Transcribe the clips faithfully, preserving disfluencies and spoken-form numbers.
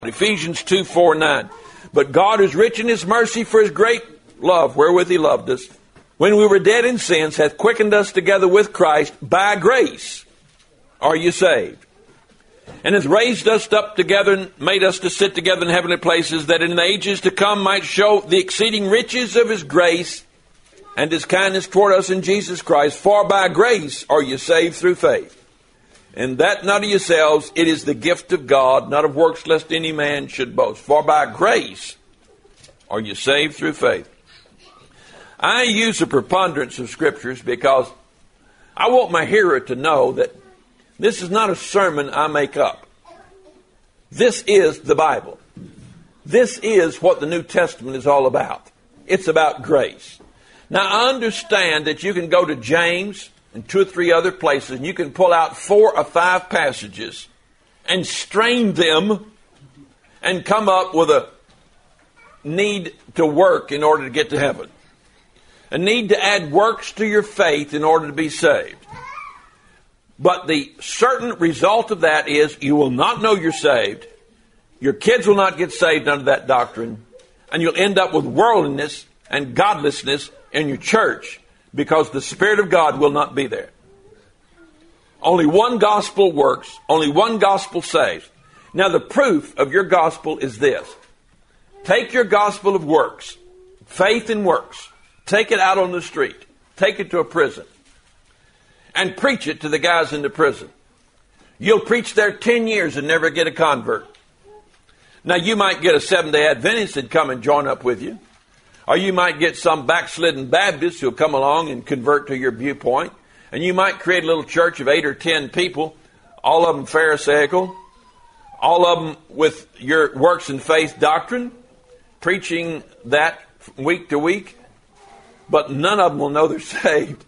Ephesians two, four, nine. But God is rich in His mercy for His great love, wherewith He loved us, when we were dead in sins, hath quickened us together with Christ. By grace are you saved, and hath raised us up together and made us to sit together in heavenly places, that in the ages to come might show the exceeding riches of His grace and His kindness toward us in Jesus Christ. For by grace are you saved through faith, and that not of yourselves, it is the gift of God, not of works, lest any man should boast. For by grace are you saved through faith. I use a preponderance of scriptures because I want my hearer to know that this is not a sermon I make up. This is the Bible. This is what the New Testament is all about. It's about grace. Now, I understand that you can go to James and two or three other places, and you can pull out four or five passages and strain them and come up with a need to work in order to get to heaven. A need to add works to your faith in order to be saved. But the certain result of that is you will not know you're saved. Your kids will not get saved under that doctrine. And you'll end up with worldliness and godlessness in your church because the Spirit of God will not be there. Only one gospel works. Only one gospel saves. Now the proof of your gospel is this. Take your gospel of works, faith and works. Take it out on the street. Take it to a prison. And preach it to the guys in the prison. You'll preach there ten years and never get a convert. Now you might get a Seventh-day Adventist that come and join up with you. Or you might get some backslidden Baptist who'll come along and convert to your viewpoint. And you might create a little church of eight or ten people, all of them Pharisaical, all of them with your works and faith doctrine, preaching that week to week. But none of them will know they're saved.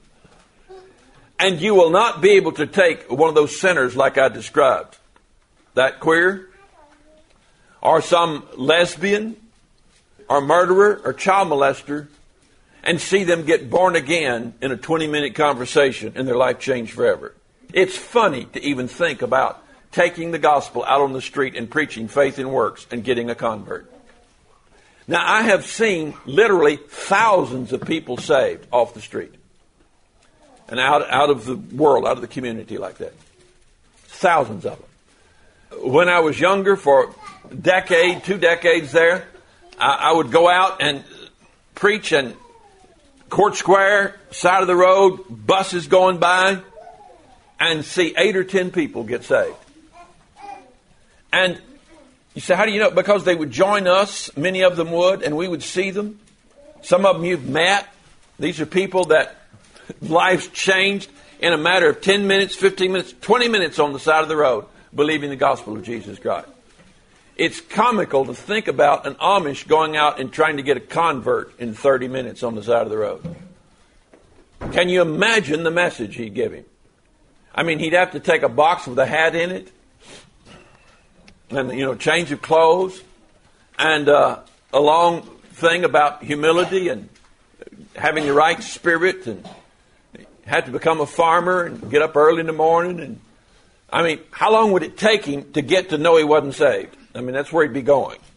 And you will not be able to take one of those sinners like I described. That queer, or some lesbian, or murderer, or child molester, and see them get born again in a twenty-minute conversation and their life changed forever. It's funny to even think about taking the gospel out on the street and preaching faith and works and getting a convert. Now, I have seen literally thousands of people saved off the street and out, out of the world, out of the community like that. Thousands of them. When I was younger, for a decade, two decades there, I, I would go out and preach in Court Square, side of the road, buses going by, and see eight or ten people get saved. And you say, how do you know? Because they would join us, many of them would, and we would see them. Some of them you've met. These are people that lives changed in a matter of ten minutes, fifteen minutes, twenty minutes on the side of the road, believing the gospel of Jesus Christ. It's comical to think about an Amish going out and trying to get a convert in thirty minutes on the side of the road. Can you imagine the message he'd give him? I mean, he'd have to take a box with a hat in it, and, you know, change of clothes, and uh, a long thing about humility and having the right spirit, and had to become a farmer and get up early in the morning. And I mean, how long would it take him to get to know he wasn't saved? I mean, that's where he'd be going.